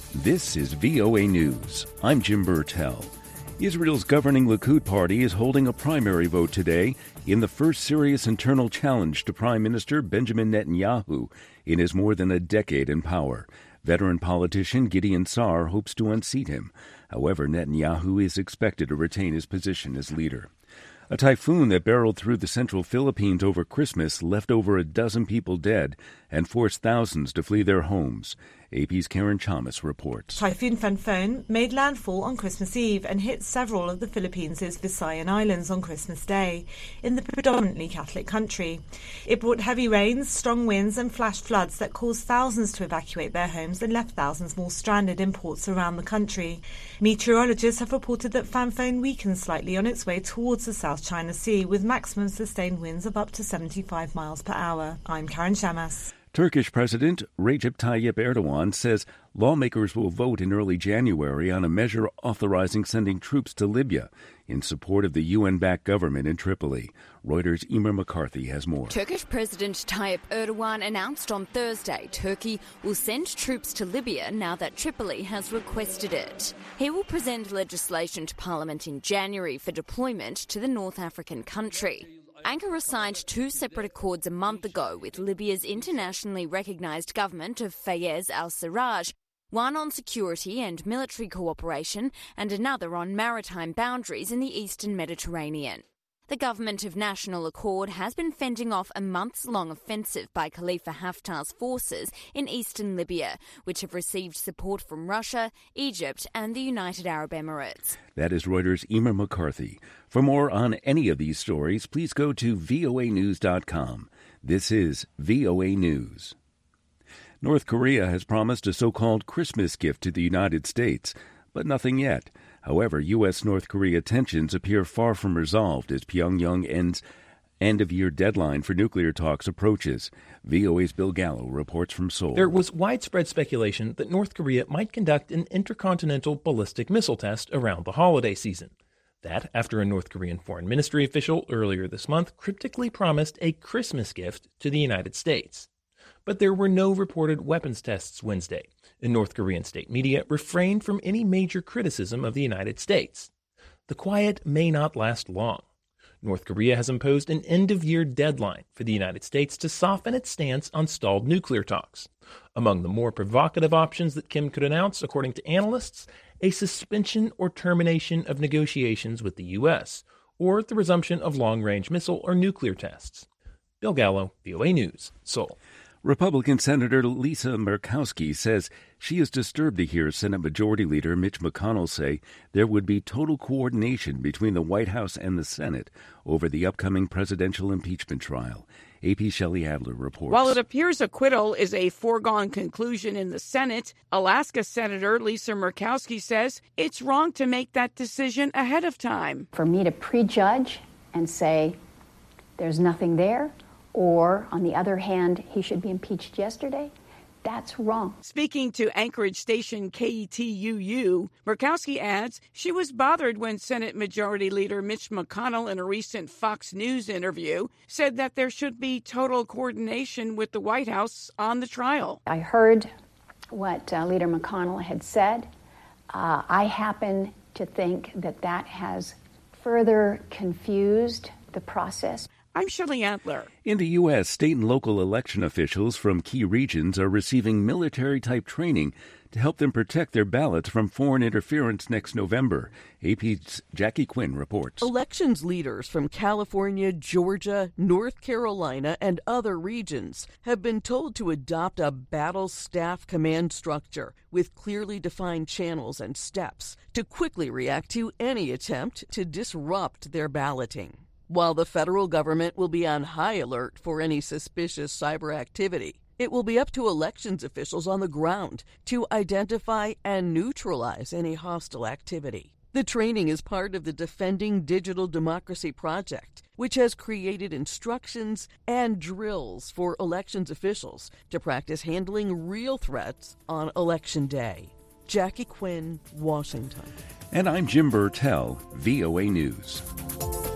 This is VOA News. I'm Jim Burtell. Israel's governing Likud party is holding a primary vote today in the first serious internal challenge to Prime Minister Benjamin Netanyahu in his more than a decade in power. Veteran politician Gideon Sa'ar hopes to unseat him. However, Netanyahu is expected to retain his position as leader. A typhoon that barreled through the central Philippines over Christmas left over a dozen people dead and forced thousands to flee their homes. AP's Karen Chamas reports. Typhoon Phanphone made landfall on Christmas Eve and hit several of the Philippines' Visayan Islands on Christmas Day in the predominantly Catholic country. It brought heavy rains, strong winds and flash floods that caused thousands to evacuate their homes and left thousands more stranded in ports around the country. Meteorologists have reported that Phanphone weakened slightly on its way towards the South China Sea with maximum sustained winds of up to 75 miles per hour. I'm Karen Chamas. Turkish President Recep Tayyip Erdogan says lawmakers will vote in early January on a measure authorizing sending troops to Libya in support of the UN-backed government in Tripoli. Reuters' Emer McCarthy has more. Turkish President Tayyip Erdogan announced on Thursday Turkey will send troops to Libya now that Tripoli has requested it. He will present legislation to Parliament in January for deployment to the North African country. Ankara signed two separate accords a month ago with Libya's internationally recognised government of Fayez al-Sarraj, one on security and military cooperation and another on maritime boundaries in the eastern Mediterranean. The government of national accord has been fending off a months-long offensive by Khalifa Haftar's forces in eastern Libya, which have received support from Russia, Egypt and the United Arab Emirates. That is Reuters' Emer McCarthy. For more on any of these stories, please go to voanews.com. This is VOA News. North Korea has promised a so-called Christmas gift to the United States, but nothing yet. However, U.S.-North Korea tensions appear far from resolved as Pyongyang's end-of-year deadline for nuclear talks approaches. VOA's Bill Gallo reports from Seoul. There was widespread speculation that North Korea might conduct an intercontinental ballistic missile test around the holiday season. That after a North Korean foreign ministry official earlier this month cryptically promised a Christmas gift to the United States. But there were no reported weapons tests Wednesday, and North Korean state media refrained from any major criticism of the United States. The quiet may not last long. North Korea has imposed an end-of-year deadline for the United States to soften its stance on stalled nuclear talks. Among the more provocative options that Kim could announce, according to analysts, a suspension or termination of negotiations with the U.S., or the resumption of long-range missile or nuclear tests. Bill Gallo, VOA News, Seoul. Republican Senator Lisa Murkowski says she is disturbed to hear Senate Majority Leader Mitch McConnell say there would be total coordination between the White House and the Senate over the upcoming presidential impeachment trial. AP Shelley Adler reports. While it appears acquittal is a foregone conclusion in the Senate, Alaska Senator Lisa Murkowski says it's wrong to make that decision ahead of time. For me to prejudge and say there's nothing there, or, on the other hand, he should be impeached yesterday, that's wrong. Speaking to Anchorage station KTUU, Murkowski adds she was bothered when Senate Majority Leader Mitch McConnell, in a recent Fox News interview, said that there should be total coordination with the White House on the trial. I heard what Leader McConnell had said. I happen to think that that has further confused the process. I'm Shelley Adler. In the U.S., state and local election officials from key regions are receiving military-type training to help them protect their ballots from foreign interference next November. AP's Jackie Quinn reports. Elections leaders from California, Georgia, North Carolina, and other regions have been told to adopt a battle staff command structure with clearly defined channels and steps to quickly react to any attempt to disrupt their balloting. While the federal government will be on high alert for any suspicious cyber activity, it will be up to elections officials on the ground to identify and neutralize any hostile activity. The training is part of the Defending Digital Democracy Project, which has created instructions and drills for elections officials to practice handling real threats on Election Day. Jackie Quinn, Washington. And I'm Jim Burtell, VOA News.